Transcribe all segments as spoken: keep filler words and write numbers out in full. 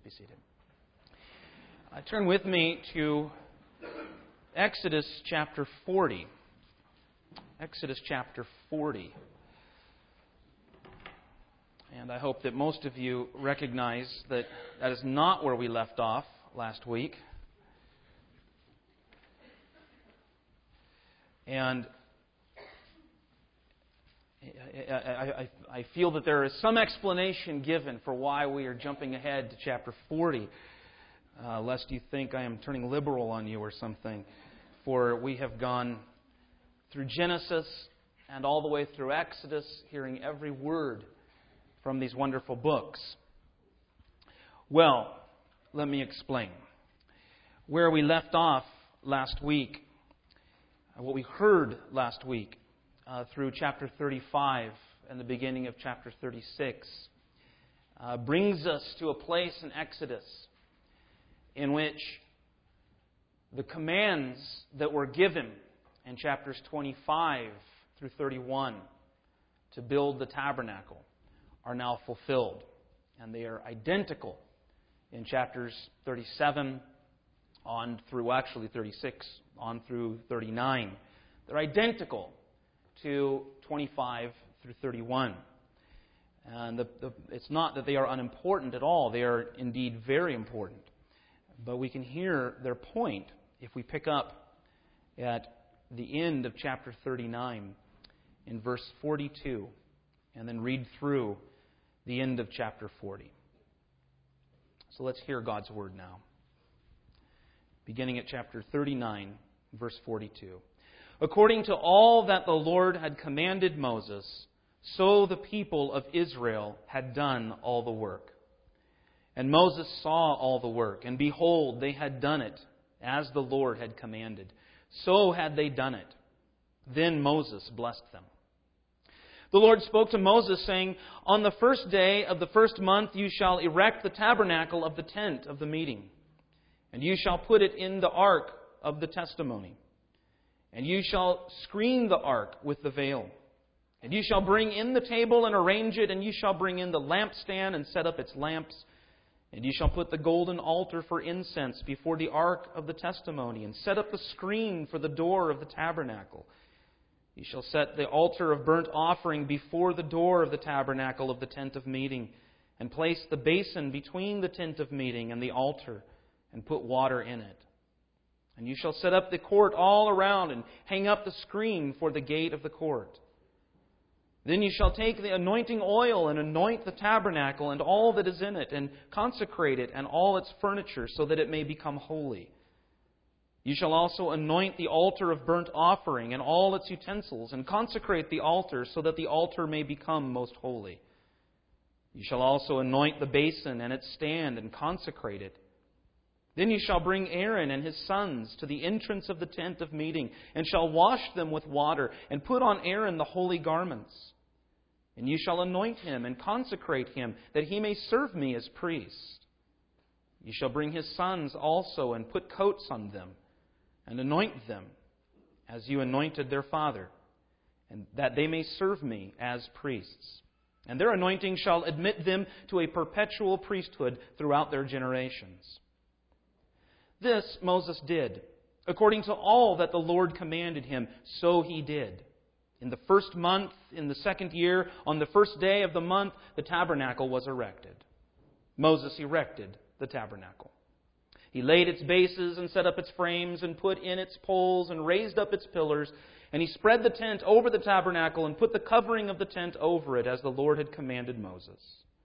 be seated. Uh, turn with me to Exodus chapter forty. Exodus chapter forty. And I hope that most of you recognize that that is not where we left off last week. And I, I, I feel that there is some explanation given for why we are jumping ahead to chapter forty, uh, lest you think I am turning liberal on you or something. For we have gone through Genesis and all the way through Exodus, hearing every word from these wonderful books. Well, let me explain. Where we left off last week, what we heard last week, Uh, through chapter thirty-five and the beginning of chapter thirty-six, uh, brings us to a place in Exodus in which the commands that were given in chapters twenty-five through thirty-one to build the tabernacle are now fulfilled. And they are identical in chapters thirty-seven on through, actually thirty-six, on through thirty-nine. They're identical to twenty-five through thirty-one. And the, the, it's not that they are unimportant at all. They are indeed very important. But we can hear their point if we pick up at the end of chapter thirty-nine in verse forty-two and then read through the end of chapter forty. So let's hear God's word now. Beginning at chapter thirty-nine, verse forty-two. According to all that the Lord had commanded Moses, so the people of Israel had done all the work. And Moses saw all the work, and behold, they had done it, as the Lord had commanded. So had they done it. Then Moses blessed them. The Lord spoke to Moses, saying, On the first day of the first month you shall erect the tabernacle of the tent of the meeting, and you shall put it in the ark of the testimony. And you shall screen the ark with the veil. And you shall bring in the table and arrange it, and you shall bring in the lampstand and set up its lamps. And you shall put the golden altar for incense before the ark of the testimony, and set up the screen for the door of the tabernacle. You shall set the altar of burnt offering before the door of the tabernacle of the tent of meeting, and place the basin between the tent of meeting and the altar, and put water in it. And you shall set up the court all around and hang up the screen for the gate of the court. Then you shall take the anointing oil and anoint the tabernacle and all that is in it, and consecrate it and all its furniture, so that it may become holy. You shall also anoint the altar of burnt offering and all its utensils, and consecrate the altar, so that the altar may become most holy. You shall also anoint the basin and its stand, and consecrate it. Then you shall bring Aaron and his sons to the entrance of the tent of meeting, and shall wash them with water, and put on Aaron the holy garments. And you shall anoint him and consecrate him, that he may serve me as priest. You shall bring his sons also, and put coats on them, and anoint them, as you anointed their father, and that they may serve me as priests. And their anointing shall admit them to a perpetual priesthood throughout their generations. This Moses did, according to all that the Lord commanded him, so he did. In the first month, in the second year, on the first day of the month, the tabernacle was erected. Moses erected the tabernacle. He laid its bases and set up its frames and put in its poles and raised up its pillars. And he spread the tent over the tabernacle and put the covering of the tent over it, as the Lord had commanded Moses.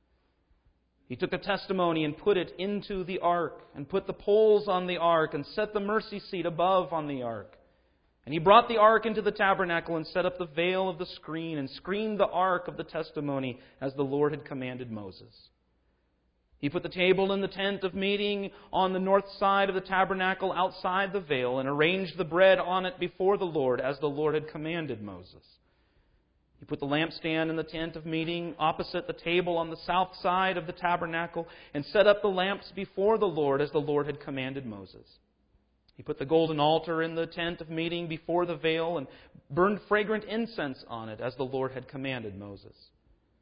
He took the testimony and put it into the ark, and put the poles on the ark, and set the mercy seat above on the ark. And he brought the ark into the tabernacle, and set up the veil of the screen, and screened the ark of the testimony, as the Lord had commanded Moses. He put the table in the tent of meeting on the north side of the tabernacle outside the veil, and arranged the bread on it before the Lord, as the Lord had commanded Moses. He put the lampstand in the tent of meeting opposite the table on the south side of the tabernacle, and set up the lamps before the Lord, as the Lord had commanded Moses. He put the golden altar in the tent of meeting before the veil, and burned fragrant incense on it, as the Lord had commanded Moses.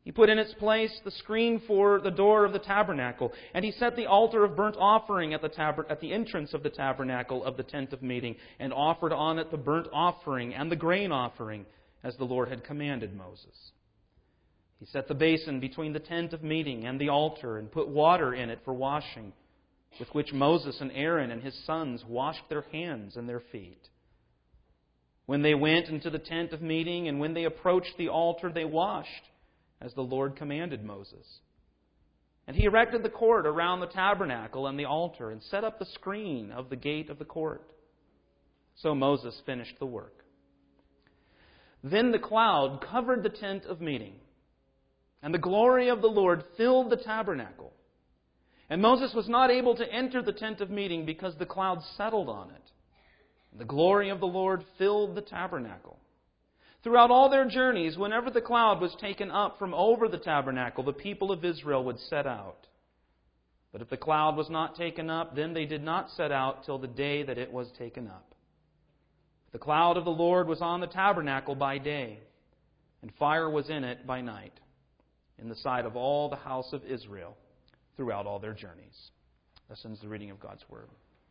He put in its place the screen for the door of the tabernacle, and He set the altar of burnt offering at the tab- at the entrance of the tabernacle of the tent of meeting, and offered on it the burnt offering and the grain offering, as the Lord had commanded Moses. He set the basin between the tent of meeting and the altar, and put water in it for washing, with which Moses and Aaron and his sons washed their hands and their feet. When they went into the tent of meeting, and when they approached the altar, they washed, as the Lord commanded Moses. And He erected the court around the tabernacle and the altar, and set up the screen of the gate of the court. So Moses finished the work. Then the cloud covered the tent of meeting, and the glory of the Lord filled the tabernacle. And Moses was not able to enter the tent of meeting because the cloud settled on it. And the glory of the Lord filled the tabernacle. Throughout all their journeys, whenever the cloud was taken up from over the tabernacle, the people of Israel would set out. But if the cloud was not taken up, then they did not set out till the day that it was taken up. The cloud of the Lord was on the tabernacle by day, and fire was in it by night, in the sight of all the house of Israel throughout all their journeys. This ends the reading of God's Word.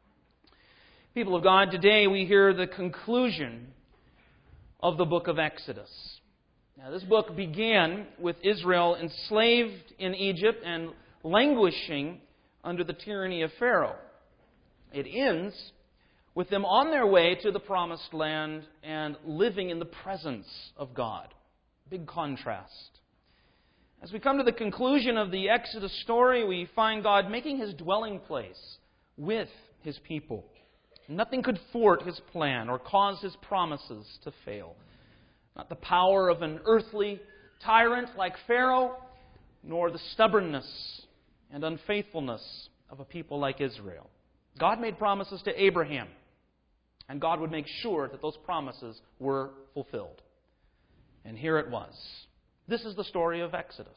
People of God, today we hear the conclusion of the book of Exodus. Now, this book began with Israel enslaved in Egypt and languishing under the tyranny of Pharaoh. It ends with them on their way to the promised land and living in the presence of God. Big contrast. As we come to the conclusion of the Exodus story, we find God making His dwelling place with His people. Nothing could thwart His plan or cause His promises to fail. Not the power of an earthly tyrant like Pharaoh, nor the stubbornness and unfaithfulness of a people like Israel. God made promises to Abraham, and God would make sure that those promises were fulfilled. And here it was. This is the story of Exodus.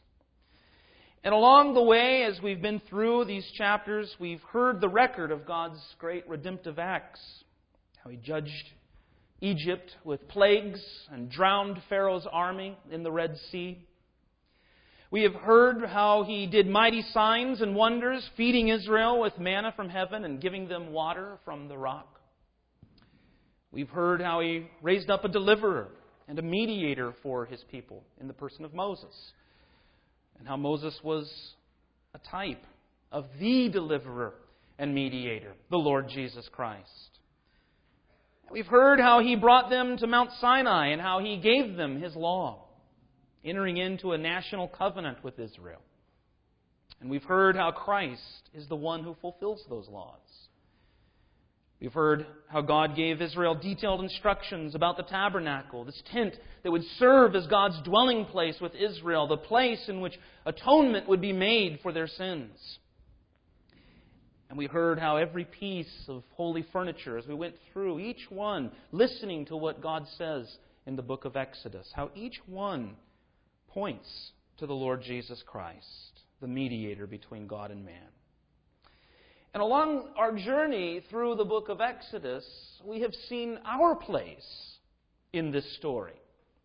And along the way, as we've been through these chapters, we've heard the record of God's great redemptive acts. How He judged Egypt with plagues and drowned Pharaoh's army in the Red Sea. We have heard how He did mighty signs and wonders, feeding Israel with manna from heaven and giving them water from the rock. We've heard how He raised up a deliverer and a mediator for His people in the person of Moses. And how Moses was a type of the deliverer and mediator, the Lord Jesus Christ. We've heard how He brought them to Mount Sinai and how He gave them His law, entering into a national covenant with Israel. And we've heard how Christ is the one who fulfills those laws. We've heard how God gave Israel detailed instructions about the tabernacle, this tent that would serve as God's dwelling place with Israel, the place in which atonement would be made for their sins. And we heard how every piece of holy furniture, as we went through each one, listening to what God says in the book of Exodus, how each one points to the Lord Jesus Christ, the mediator between God and man. And along our journey through the book of Exodus, we have seen our place in this story.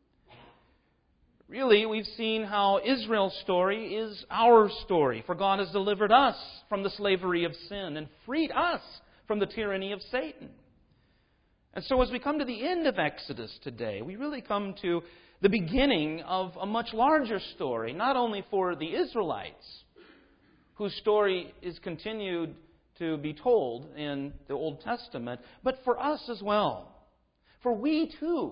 Really, we've seen how Israel's story is our story, for God has delivered us from the slavery of sin and freed us from the tyranny of Satan. And so as we come to the end of Exodus today, we really come to the beginning of a much larger story, not only for the Israelites, whose story is continued to be told in the Old Testament, but for us as well. For we too,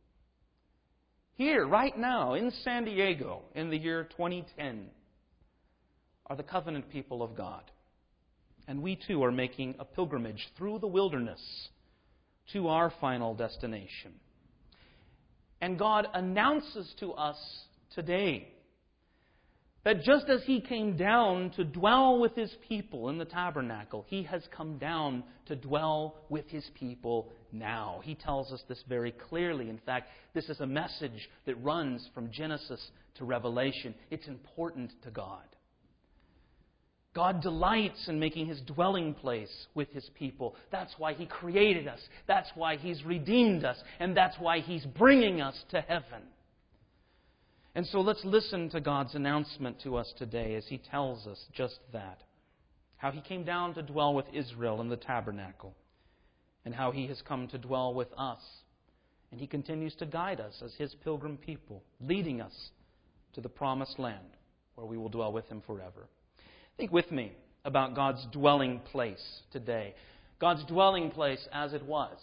here, right now, in San Diego, in the year twenty ten, are the covenant people of God. And we too are making a pilgrimage through the wilderness to our final destination. And God announces to us today that just as He came down to dwell with His people in the tabernacle, He has come down to dwell with His people now. He tells us this very clearly. In fact, this is a message that runs from Genesis to Revelation. It's important to God. God delights in making His dwelling place with His people. That's why He created us. That's why He's redeemed us. And that's why He's bringing us to heaven. And so let's listen to God's announcement to us today as He tells us just that. How He came down to dwell with Israel in the tabernacle, and how He has come to dwell with us. And He continues to guide us as His pilgrim people, leading us to the promised land where we will dwell with Him forever. Think with me about God's dwelling place today. God's dwelling place as it was,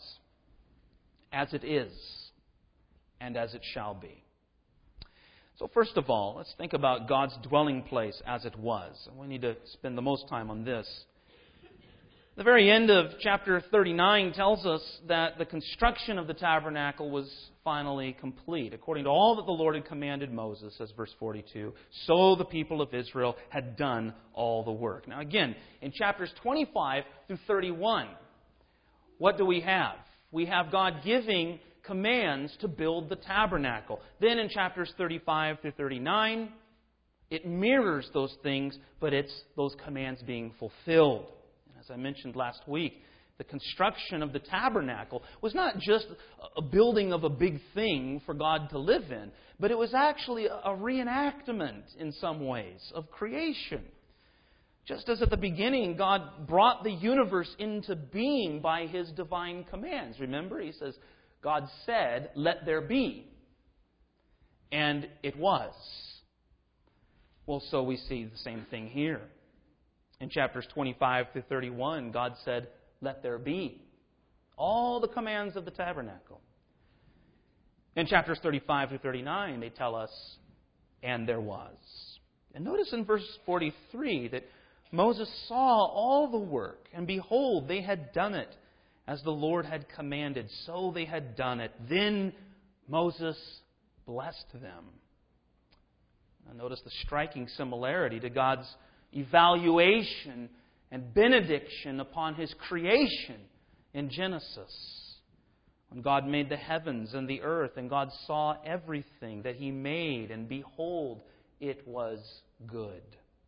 as it is, and as it shall be. So first of all, let's think about God's dwelling place as it was. And we need to spend the most time on this. The very end of chapter thirty-nine tells us that the construction of the tabernacle was finally complete, according to all that the Lord had commanded Moses, says verse forty-two. So the people of Israel had done all the work. Now again, in chapters twenty-five through thirty-one, what do we have? We have God giving commands to build the tabernacle. Then in chapters thirty-five through thirty-nine, it mirrors those things, but it's those commands being fulfilled. As I mentioned last week, the construction of the tabernacle was not just a building of a big thing for God to live in, but it was actually a reenactment in some ways of creation. Just as at the beginning, God brought the universe into being by His divine commands. Remember, He says, God said, "Let there be." And it was. Well, so we see the same thing here. In chapters twenty-five through thirty-one, God said, "Let there be." All the commands of the tabernacle. In chapters thirty-five through thirty-nine, they tell us, "And there was." And notice in verse forty-three that Moses saw all the work, and behold, they had done it as the Lord had commanded. So they had done it. Then Moses blessed them. Now notice the striking similarity to God's evaluation and benediction upon His creation in Genesis. When God made the heavens and the earth, and God saw everything that He made, and behold, it was good.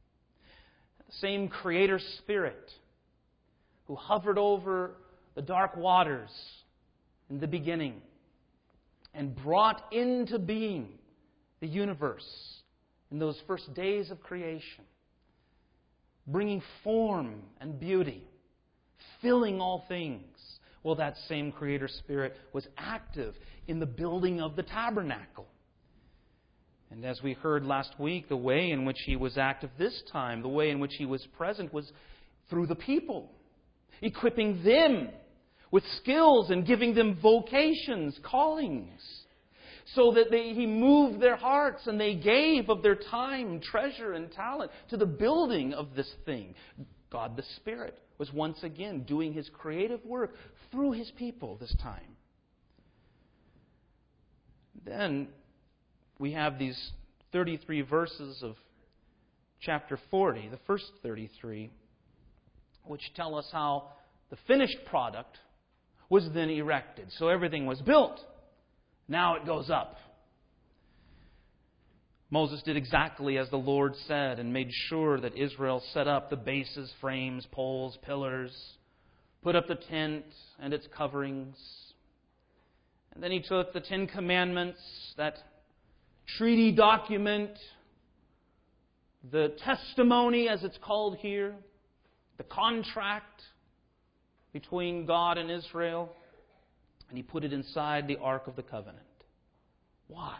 The same Creator Spirit who hovered over the dark waters in the beginning and brought into being the universe in those first days of creation, bringing form and beauty, filling all things. Well, that same Creator Spirit was active in the building of the tabernacle. And as we heard last week, the way in which He was active this time, the way in which He was present, was through the people, equipping them with skills and giving them vocations, callings, so that they, He moved their hearts and they gave of their time, treasure, and talent to the building of this thing. God the Spirit was once again doing His creative work through His people this time. Then we have these thirty-three verses of chapter forty, the first thirty-three, which tell us how the finished product was then erected. So everything was built. Now it goes up. Moses did exactly as the Lord said and made sure that Israel set up the bases, frames, poles, pillars, put up the tent and its coverings. And then he took the Ten Commandments, that treaty document, the testimony as it's called here, the contract between God and Israel, and he put it inside the Ark of the Covenant. Why?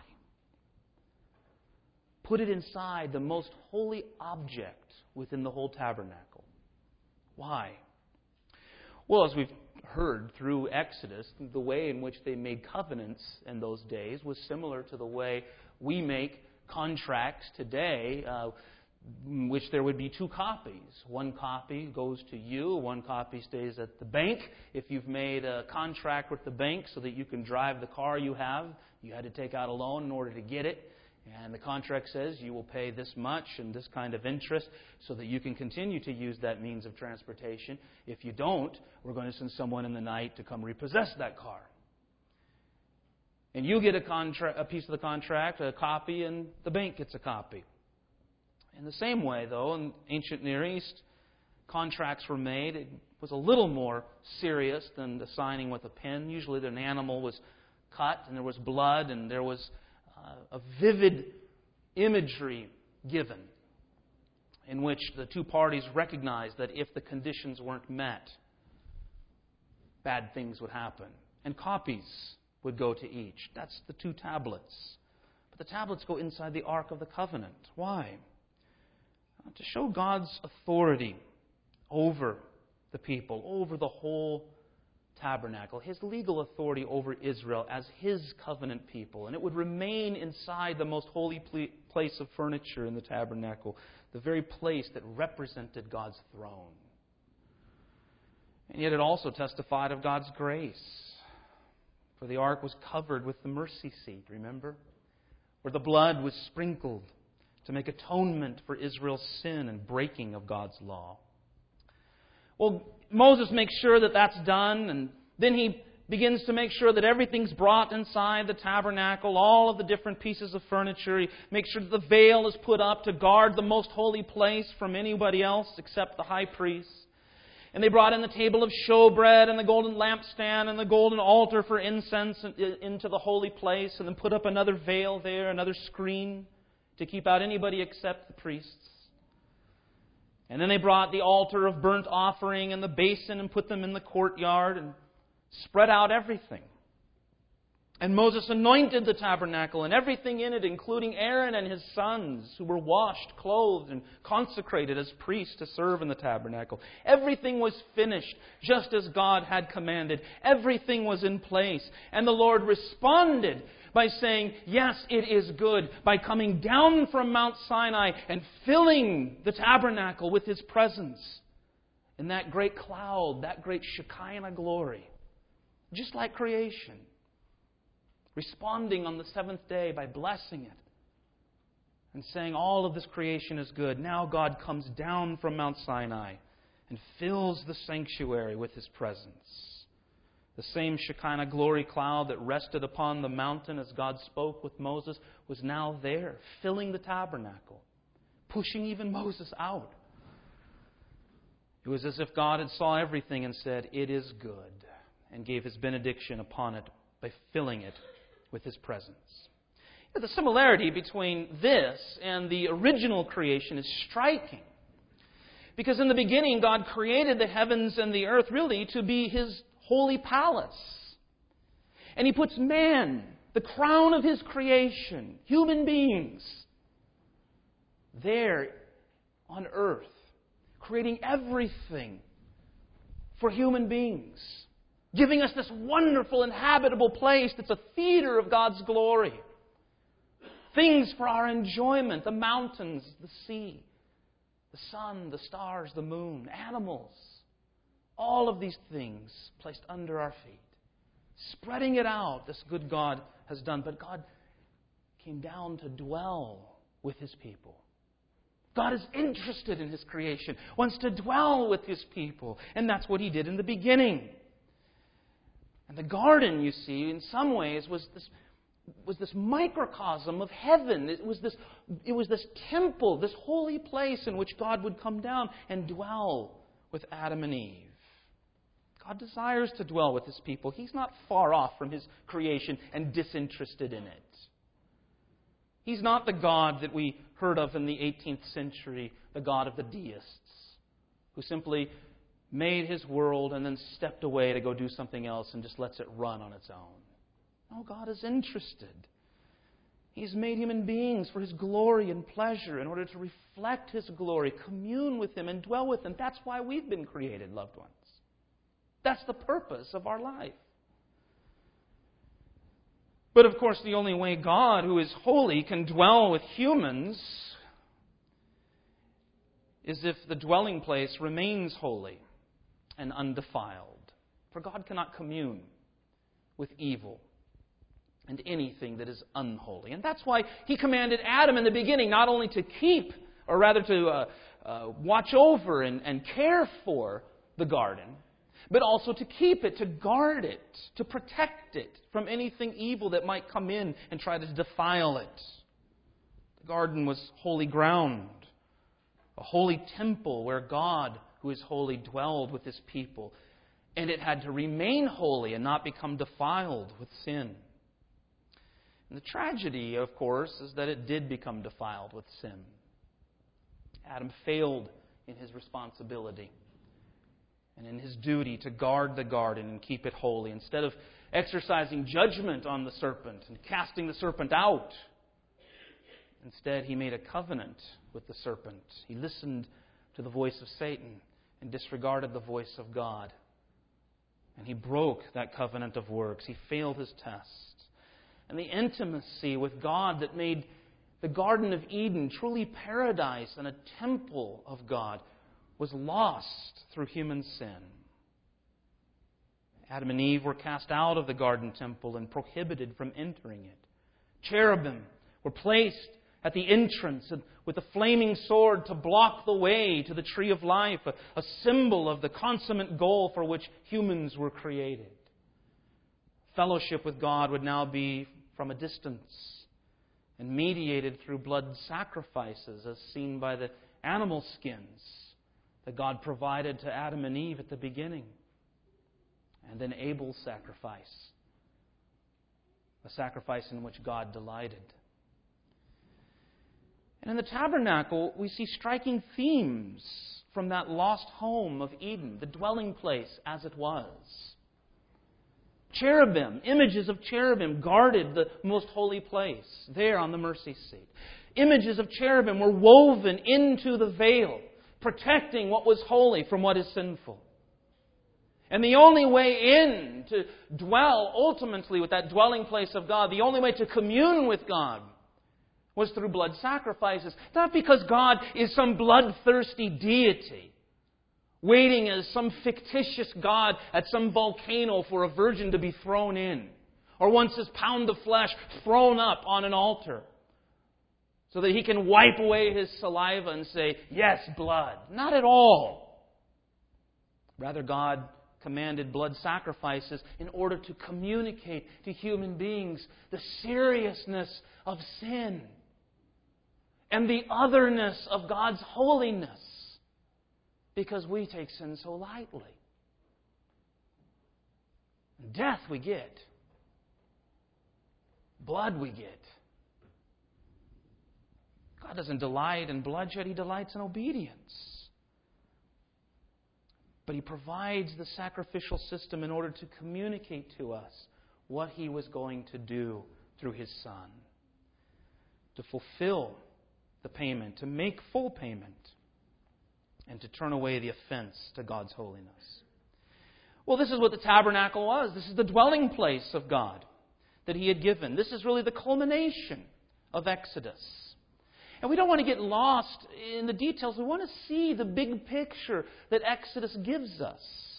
Put it inside the most holy object within the whole tabernacle. Why? Well, as we've heard through Exodus, the way in which they made covenants in those days was similar to the way we make contracts today, uh, in which there would be two copies. One copy goes to you, one copy stays at the bank. If you've made a contract with the bank so that you can drive the car you have, you had to take out a loan in order to get it. And the contract says you will pay this much and this kind of interest so that you can continue to use that means of transportation. If you don't, we're going to send someone in the night to come repossess that car. And you get a, contra- a piece of the contract, a copy, and the bank gets a copy. In the same way, though, in ancient Near East, contracts were made. It was a little more serious than the signing with a pen. Usually an animal was cut and there was blood and there was uh, a vivid imagery given in which the two parties recognized that if the conditions weren't met, bad things would happen. And copies would go to each. That's the two tablets. But the tablets go inside the Ark of the Covenant. Why? To show God's authority over the people, over the whole tabernacle, His legal authority over Israel as His covenant people. And it would remain inside the most holy place of furniture in the tabernacle, the very place that represented God's throne. And yet it also testified of God's grace. For the ark was covered with the mercy seat, remember? Where the blood was sprinkled to make atonement for Israel's sin and breaking of God's law. Well, Moses makes sure that that's done, and then he begins to make sure that everything's brought inside the tabernacle, all of the different pieces of furniture. He makes sure that the veil is put up to guard the most holy place from anybody else except the high priest. And they brought in the table of showbread and the golden lampstand and the golden altar for incense into the holy place, and then put up another veil there, another screen to keep out anybody except the priests. And then they brought the altar of burnt offering and the basin and put them in the courtyard and spread out everything. And Moses anointed the tabernacle and everything in it, including Aaron and his sons, who were washed, clothed, and consecrated as priests to serve in the tabernacle. Everything was finished, just as God had commanded. Everything was in place. And the Lord responded by saying, yes, it is good, by coming down from Mount Sinai and filling the tabernacle with His presence in that great cloud, that great Shekinah glory. Just like creation. Responding on the seventh day by blessing it and saying all of this creation is good. Now God comes down from Mount Sinai and fills the sanctuary with His presence. The same Shekinah glory cloud that rested upon the mountain as God spoke with Moses was now there, filling the tabernacle, pushing even Moses out. It was as if God had saw everything and said, "It is good," and gave His benediction upon it by filling it with His presence. The similarity between this and the original creation is striking. Because in the beginning, God created the heavens and the earth really to be His holy palace. And He puts man, the crown of His creation, human beings, there on earth, creating everything for human beings. Giving us this wonderful, inhabitable place that's a theater of God's glory. Things for our enjoyment. The mountains, the sea, the sun, the stars, the moon, animals. All of these things placed under our feet. Spreading it out, this good God has done. But God came down to dwell with His people. God is interested in His creation. Wants to dwell with His people. And that's what He did in the beginning. And the garden, you see, in some ways was this was this microcosm of heaven. It was this it was this temple, this holy place in which God would come down and dwell with Adam and Eve. God desires to dwell with His people. He's not far off from His creation and disinterested in it. He's not the God that we heard of in the eighteenth century, the God of the deists, who simply made His world and then stepped away to go do something else and just lets it run on its own. No, God is interested. He's made human beings for His glory and pleasure in order to reflect His glory, commune with Him, and dwell with Him. That's why we've been created, loved ones. That's the purpose of our life. But of course, the only way God, who is holy, can dwell with humans is if the dwelling place remains holy and undefiled. For God cannot commune with evil and anything that is unholy. And that's why He commanded Adam in the beginning not only to keep, or rather to uh, uh, watch over and, and care for the garden, but also to keep it, to guard it, to protect it from anything evil that might come in and try to defile it. The garden was holy ground, a holy temple where God, who is holy, dwelled with His people. And it had to remain holy and not become defiled with sin. And the tragedy, of course, is that it did become defiled with sin. Adam failed in his responsibility and in his duty to guard the garden and keep it holy. Instead of exercising judgment on the serpent and casting the serpent out, instead he made a covenant with the serpent. He listened to the voice of Satan and disregarded the voice of God. And he broke that covenant of works. He failed his test. And the intimacy with God that made the Garden of Eden truly paradise and a temple of God was lost through human sin. Adam and Eve were cast out of the garden temple and prohibited from entering it. Cherubim were placed at the entrance with a flaming sword to block the way to the tree of life, a, a symbol of the consummate goal for which humans were created. Fellowship with God would now be from a distance and mediated through blood sacrifices, as seen by the animal skins that God provided to Adam and Eve at the beginning. And then Abel's sacrifice, a sacrifice in which God delighted. And in the tabernacle, we see striking themes from that lost home of Eden, the dwelling place as it was. Cherubim, images of cherubim guarded the most holy place there on the mercy seat. Images of cherubim were woven into the veil, protecting what was holy from what is sinful. And the only way in to dwell ultimately with that dwelling place of God, the only way to commune with God, was through blood sacrifices. Not because God is some bloodthirsty deity, waiting as some fictitious God at some volcano for a virgin to be thrown in, or wants his pound of flesh thrown up on an altar, so that he can wipe away his saliva and say, yes, blood. Not at all. Rather, God commanded blood sacrifices in order to communicate to human beings the seriousness of sin and the otherness of God's holiness, because we take sin so lightly. Death we get. Blood we get. God doesn't delight in bloodshed, He delights in obedience. But He provides the sacrificial system in order to communicate to us what He was going to do through His Son. To fulfill the payment, to make full payment, and to turn away the offense to God's holiness. Well, this is what the tabernacle was. This is the dwelling place of God that He had given. This is really the culmination of Exodus. And we don't want to get lost in the details. We want to see the big picture that Exodus gives us.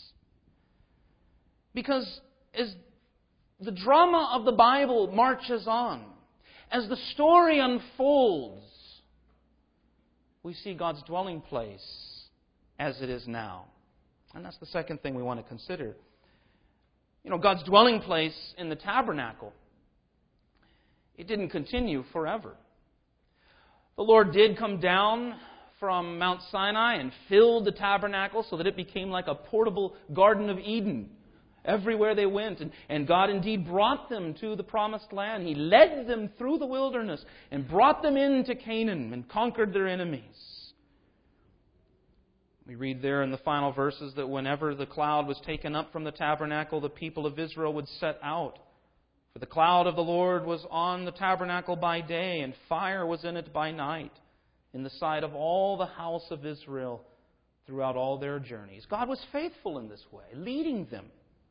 Because as the drama of the Bible marches on, as the story unfolds, we see God's dwelling place as it is now. And that's the second thing we want to consider. You know, God's dwelling place in the tabernacle, it didn't continue forever. The Lord did come down from Mount Sinai and filled the tabernacle so that it became like a portable Garden of Eden everywhere they went. And, and God indeed brought them to the promised land. He led them through the wilderness and brought them into Canaan and conquered their enemies. We read there in the final verses that whenever the cloud was taken up from the tabernacle, the people of Israel would set out. For the cloud of the Lord was on the tabernacle by day, and fire was in it by night, in the sight of all the house of Israel throughout all their journeys. God was faithful in this way, leading them.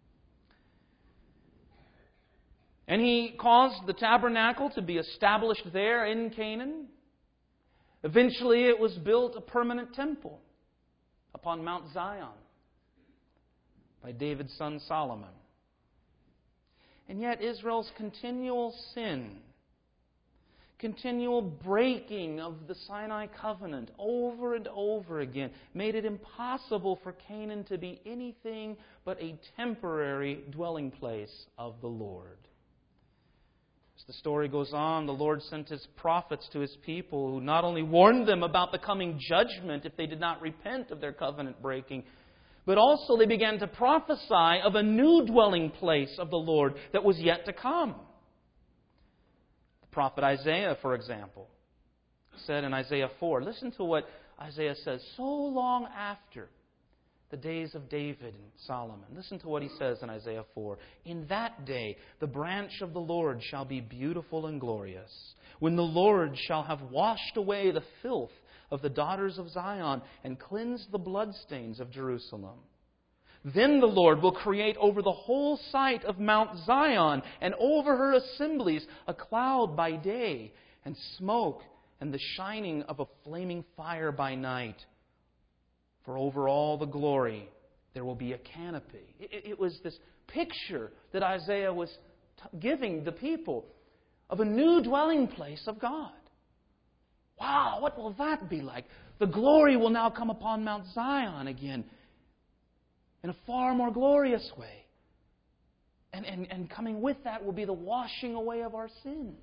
And He caused the tabernacle to be established there in Canaan. Eventually it was built a permanent temple upon Mount Zion by David's son Solomon. And yet Israel's continual sin, continual breaking of the Sinai covenant over and over again made it impossible for Canaan to be anything but a temporary dwelling place of the Lord. As the story goes on, the Lord sent His prophets to His people who not only warned them about the coming judgment if they did not repent of their covenant breaking, but also they began to prophesy of a new dwelling place of the Lord that was yet to come. prophet Isaiah, for example, said in Isaiah four, listen to what Isaiah says so long after the days of David and Solomon. Listen to what he says in Isaiah four. In that day, the branch of the Lord shall be beautiful and glorious, when the Lord shall have washed away the filth of the daughters of Zion and cleansed the bloodstains of Jerusalem. Then the Lord will create over the whole site of Mount Zion and over her assemblies a cloud by day and smoke and the shining of a flaming fire by night. For over all the glory there will be a canopy. It, it was this picture that Isaiah was t- giving the people of a new dwelling place of God. Wow, what will that be like? The glory will now come upon Mount Zion again in a far more glorious way. And, and, and coming with that will be the washing away of our sins.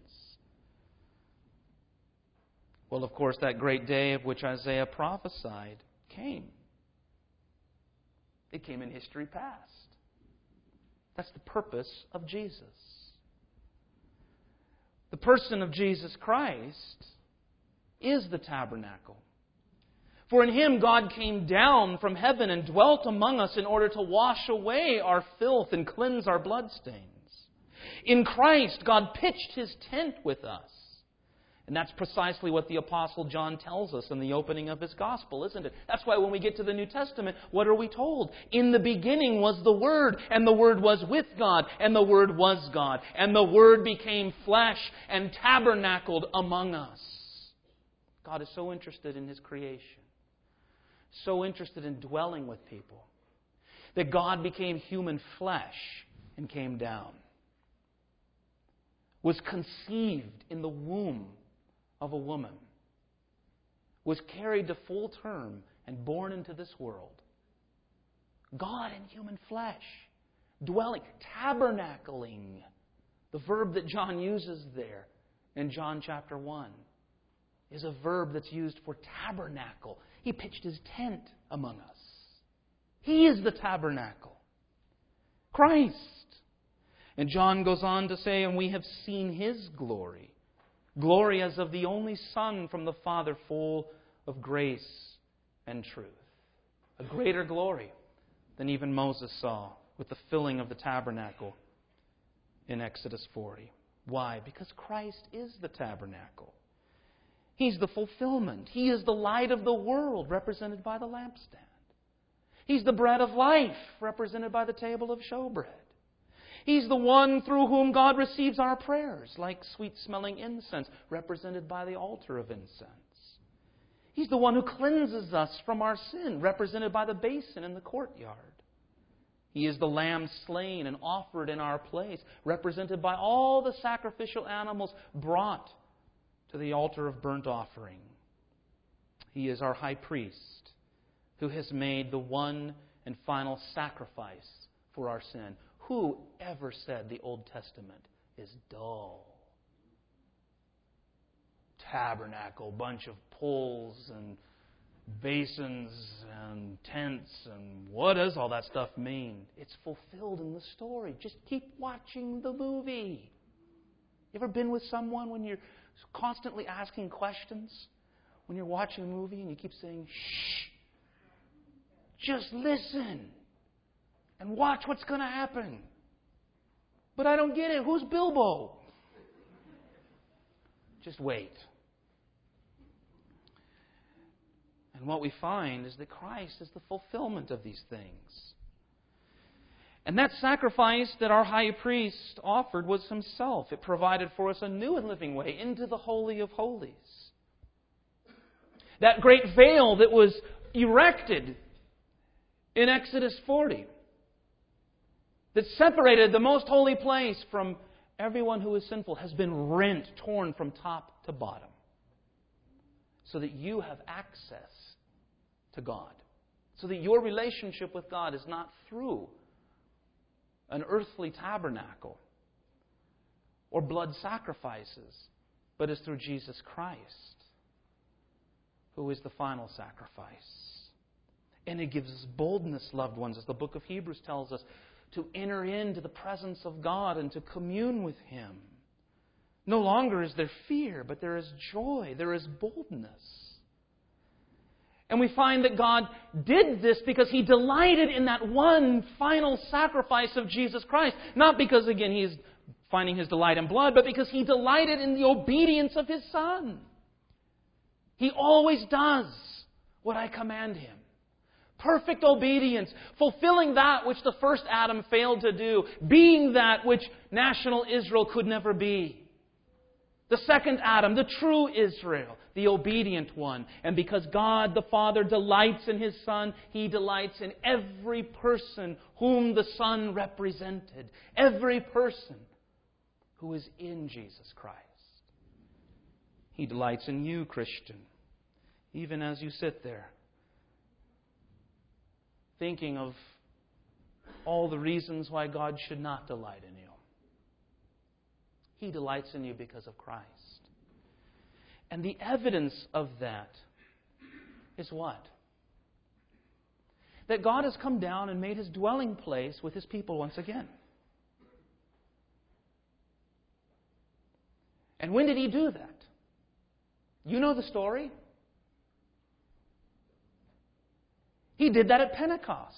Well, of course, that great day of which Isaiah prophesied came. It came in history past. That's the purpose of Jesus. The person of Jesus Christ is the tabernacle. For in Him God came down from heaven and dwelt among us in order to wash away our filth and cleanse our bloodstains. In Christ, God pitched His tent with us. And that's precisely what the Apostle John tells us in the opening of his Gospel, isn't it? That's why when we get to the New Testament, what are we told? In the beginning was the Word, and the Word was with God, and the Word was God. And the Word became flesh and tabernacled among us. God is so interested in His creation, so interested in dwelling with people, that God became human flesh and came down, was conceived in the womb of a woman, was carried to full term and born into this world. God in human flesh, dwelling, tabernacling, the verb that John uses there in John chapter one, is a verb that's used for tabernacle. He pitched His tent among us. He is the tabernacle. Christ. And John goes on to say, and we have seen His glory. Glory as of the only Son from the Father, full of grace and truth. A greater glory than even Moses saw with the filling of the tabernacle in Exodus forty. Why? Because Christ is the tabernacle. He's the fulfillment. He is the light of the world, represented by the lampstand. He's the bread of life, represented by the table of showbread. He's the one through whom God receives our prayers, like sweet-smelling incense, represented by the altar of incense. He's the one who cleanses us from our sin, represented by the basin in the courtyard. He is the lamb slain and offered in our place, represented by all the sacrificial animals brought to the altar of burnt offering. He is our high priest, who has made the one and final sacrifice for our sin. Who ever said the Old Testament is dull? Tabernacle, bunch of poles and basins and tents, and what does all that stuff mean? It's fulfilled in the story. Just keep watching the movie. You ever been with someone when you're constantly asking questions? When you're watching a movie and you keep saying, shh, just listen and watch what's going to happen. But I don't get it. Who's Bilbo? Just wait. And what we find is that Christ is the fulfillment of these things. And that sacrifice that our high priest offered was Himself. It provided for us a new and living way into the Holy of Holies. That great veil that was erected in Exodus forty, that separated the most holy place from everyone who is sinful, has been rent, torn from top to bottom, so that you have access to God. So that your relationship with God is not through an earthly tabernacle or blood sacrifices, but is through Jesus Christ, who is the final sacrifice. And it gives us boldness, loved ones, as the book of Hebrews tells us, to enter into the presence of God and to commune with Him. No longer is there fear, but there is joy. There is boldness. And we find that God did this because He delighted in that one final sacrifice of Jesus Christ. Not because, again, He's finding His delight in blood, but because He delighted in the obedience of His Son. He always does what I command Him. Perfect obedience, fulfilling that which the first Adam failed to do, being that which national Israel could never be. The second Adam, the true Israel, the obedient one. And because God the Father delights in His Son, He delights in every person whom the Son represented. Every person who is in Jesus Christ. He delights in you, Christian, even as you sit there, thinking of all the reasons why God should not delight in you. He delights in you because of Christ. And the evidence of that is what? That God has come down and made His dwelling place with His people once again. And when did He do that? You know the story. He did that at Pentecost.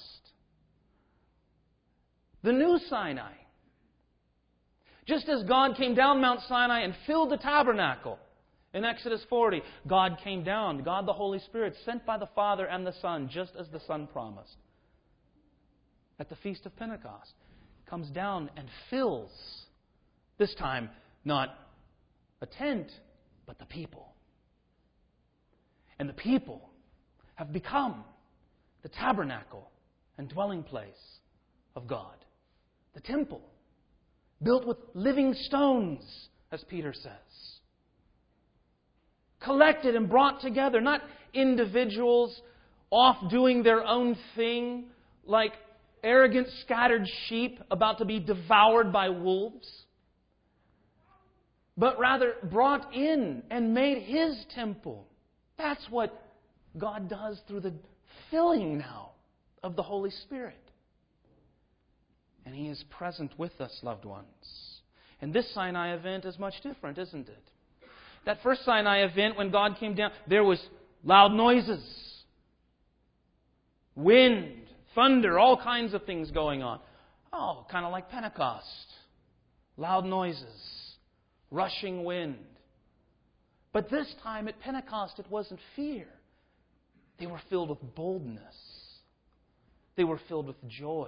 The new Sinai. Just as God came down Mount Sinai and filled the tabernacle in Exodus forty, God came down, God the Holy Spirit, sent by the Father and the Son, just as the Son promised. At the Feast of Pentecost, comes down and fills, this time not a tent, but the people. And the people have become the tabernacle and dwelling place of God. The temple, built with living stones, as Peter says. Collected and brought together, not individuals off doing their own thing, like arrogant scattered sheep about to be devoured by wolves, but rather brought in and made His temple. That's what God does through the filling now of the Holy Spirit. And He is present with us, loved ones. And this Sinai event is much different, isn't it? That first Sinai event, when God came down, there was loud noises, wind, thunder, all kinds of things going on. Oh, kind of like Pentecost. Loud noises, rushing wind. But this time at Pentecost, it wasn't fear. They were filled with boldness. They were filled with joy.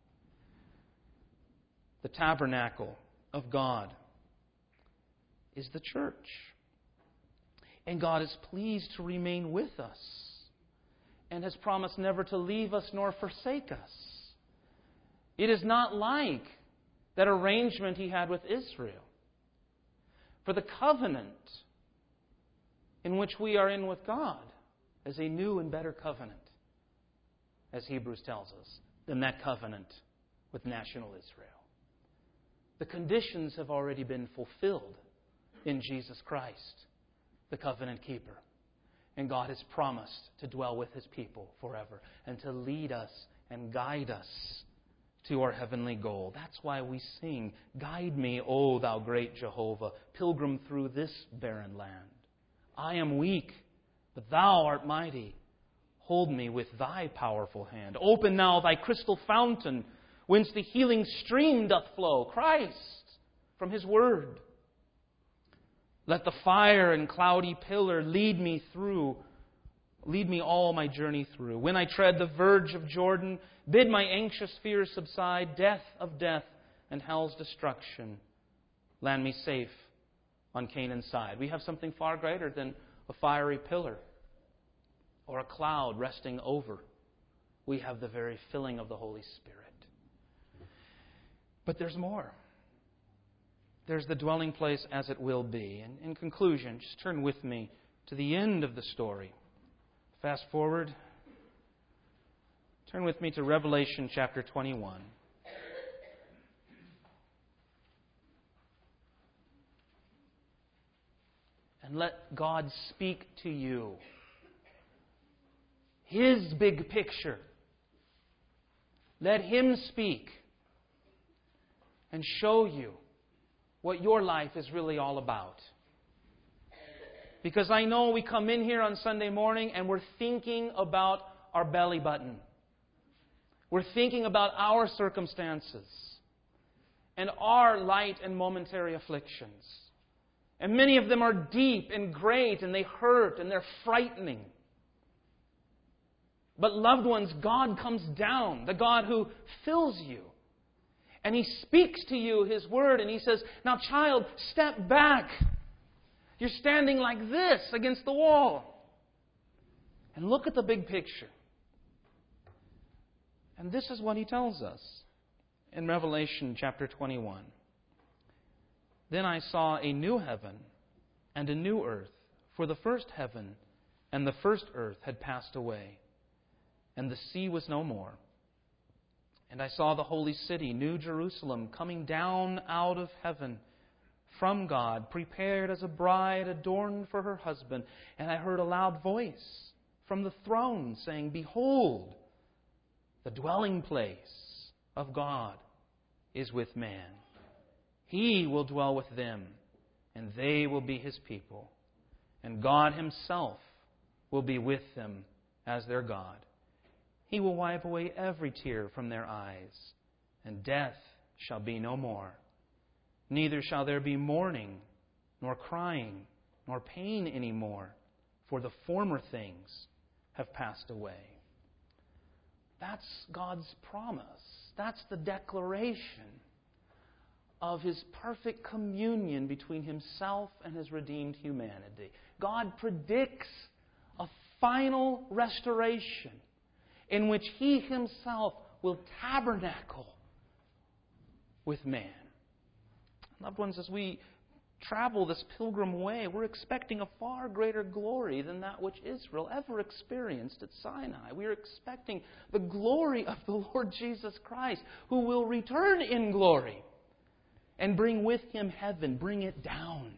The tabernacle of God is the church. And God is pleased to remain with us and has promised never to leave us nor forsake us. It is not like that arrangement He had with Israel. For the covenant in which we are in with God is a new and better covenant, as Hebrews tells us, than that covenant with national Israel. The conditions have already been fulfilled in Jesus Christ, the covenant keeper. And God has promised to dwell with His people forever and to lead us and guide us to our heavenly goal. That's why we sing, "Guide me, O Thou great Jehovah, pilgrim through this barren land. I am weak, but Thou art mighty. Hold me with Thy powerful hand. Open now Thy crystal fountain, whence the healing stream doth flow, Christ, from His Word. Let the fire and cloudy pillar lead me through, lead me all my journey through. When I tread the verge of Jordan, bid my anxious fears subside, death of death and hell's destruction. Land me safe on Canaan's side." We have something far greater than a fiery pillar or a cloud resting over. We have the very filling of the Holy Spirit. But there's more. There's the dwelling place as it will be. And in conclusion, just turn with me to the end of the story. Fast forward. Turn with me to Revelation chapter twenty-one. And let God speak to you. His big picture. Let Him speak and show you what your life is really all about. Because I know we come in here on Sunday morning and we're thinking about our belly button. We're thinking about our circumstances and our light and momentary afflictions. And many of them are deep and great, and they hurt and they're frightening. But loved ones, God comes down, the God who fills you. And He speaks to you His Word, and He says, now child, step back. You're standing like this against the wall. And look at the big picture. And this is what He tells us in Revelation chapter twenty-one. Then I saw a new heaven and a new earth, for the first heaven and the first earth had passed away, and the sea was no more. And I saw the holy city, New Jerusalem, coming down out of heaven from God, prepared as a bride adorned for her husband. And I heard a loud voice from the throne saying, behold, the dwelling place of God is with man. He will dwell with them, and they will be His people. And God Himself will be with them as their God. He will wipe away every tear from their eyes, and death shall be no more. Neither shall there be mourning, nor crying, nor pain any more, for the former things have passed away. That's God's promise. That's the declaration of His perfect communion between Himself and His redeemed humanity. God predicts a final restoration in which He Himself will tabernacle with man. Loved ones, as we travel this pilgrim way, we're expecting a far greater glory than that which Israel ever experienced at Sinai. We are expecting the glory of the Lord Jesus Christ, who will return in glory and bring with Him heaven, bring it down.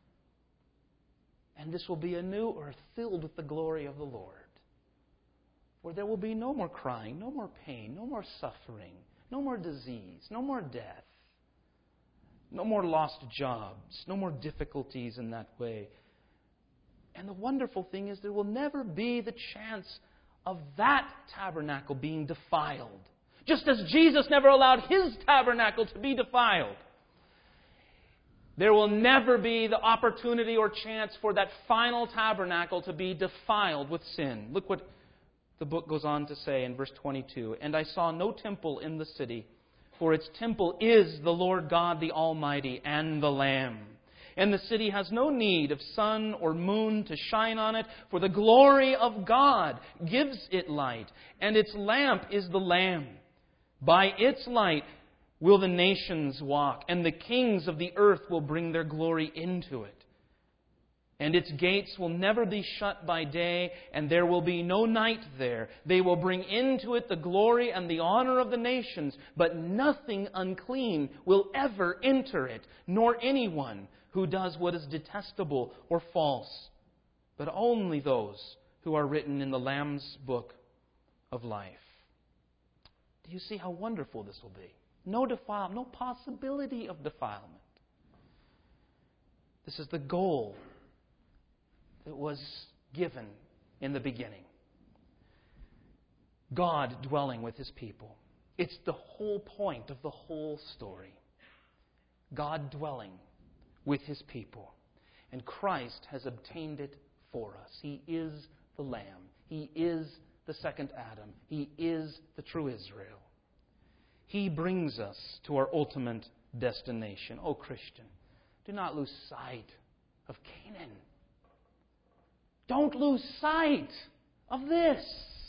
And this will be a new earth filled with the glory of the Lord, where there will be no more crying, no more pain, no more suffering, no more disease, no more death, no more lost jobs, no more difficulties in that way. And the wonderful thing is there will never be the chance of that tabernacle being defiled, just as Jesus never allowed His tabernacle to be defiled. There will never be the opportunity or chance for that final tabernacle to be defiled with sin. Look what the book goes on to say in verse twenty-two. And I saw no temple in the city, for its temple is the Lord God the Almighty and the Lamb. And the city has no need of sun or moon to shine on it, for the glory of God gives it light, and its lamp is the Lamb. By its light will the nations walk, and the kings of the earth will bring their glory into it. And its gates will never be shut by day, and there will be no night there. They will bring into it the glory and the honor of the nations, but nothing unclean will ever enter it, nor anyone who does what is detestable or false, but only those who are written in the Lamb's book of life. Do you see how wonderful this will be? No defile, no possibility of defilement. This is the goal that was given in the beginning. God dwelling with His people. It's the whole point of the whole story. God dwelling with His people. And Christ has obtained it for us. He is the Lamb. He is the second Adam. He is the true Israel. He brings us to our ultimate destination. Oh, Christian, do not lose sight of Canaan. Don't lose sight of this.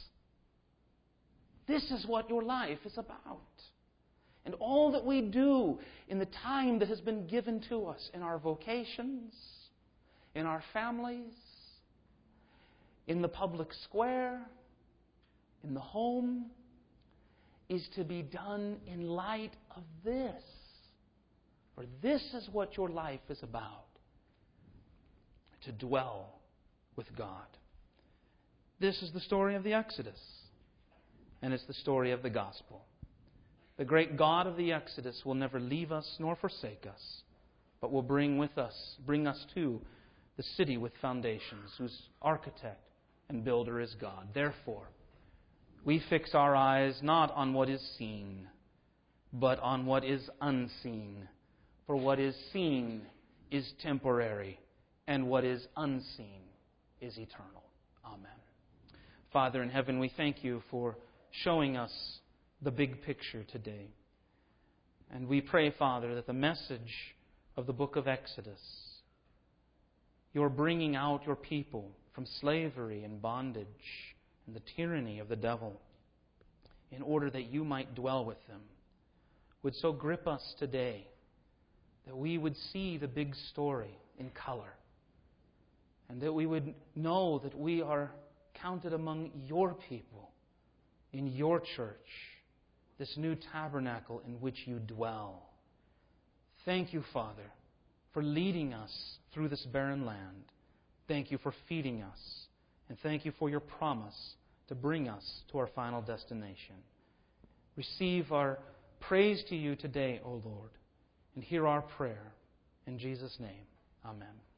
This is what your life is about. And all that we do in the time that has been given to us in our vocations, in our families, in the public square, in the home, is to be done in light of this. For this is what your life is about. To dwell with God. This is the story of the Exodus. And it's the story of the gospel. The great God of the Exodus will never leave us nor forsake us. but will bring with us, bring us to the city with foundations, whose architect and builder is God. Therefore, we fix our eyes not on what is seen, but on what is unseen. For what is seen is temporary, and what is unseen is eternal. Amen. Father in heaven, we thank you for showing us the big picture today. And we pray, Father, that the message of the book of Exodus, your bringing out your people from slavery and bondage and the tyranny of the devil, in order that you might dwell with them, would so grip us today that we would see the big story in color, and that we would know that we are counted among your people in your church, this new tabernacle in which you dwell. Thank you, Father, for leading us through this barren land. Thank you for feeding us. And thank you for your promise to bring us to our final destination. Receive our praise to you today, O Lord, and hear our prayer. In Jesus' name, amen.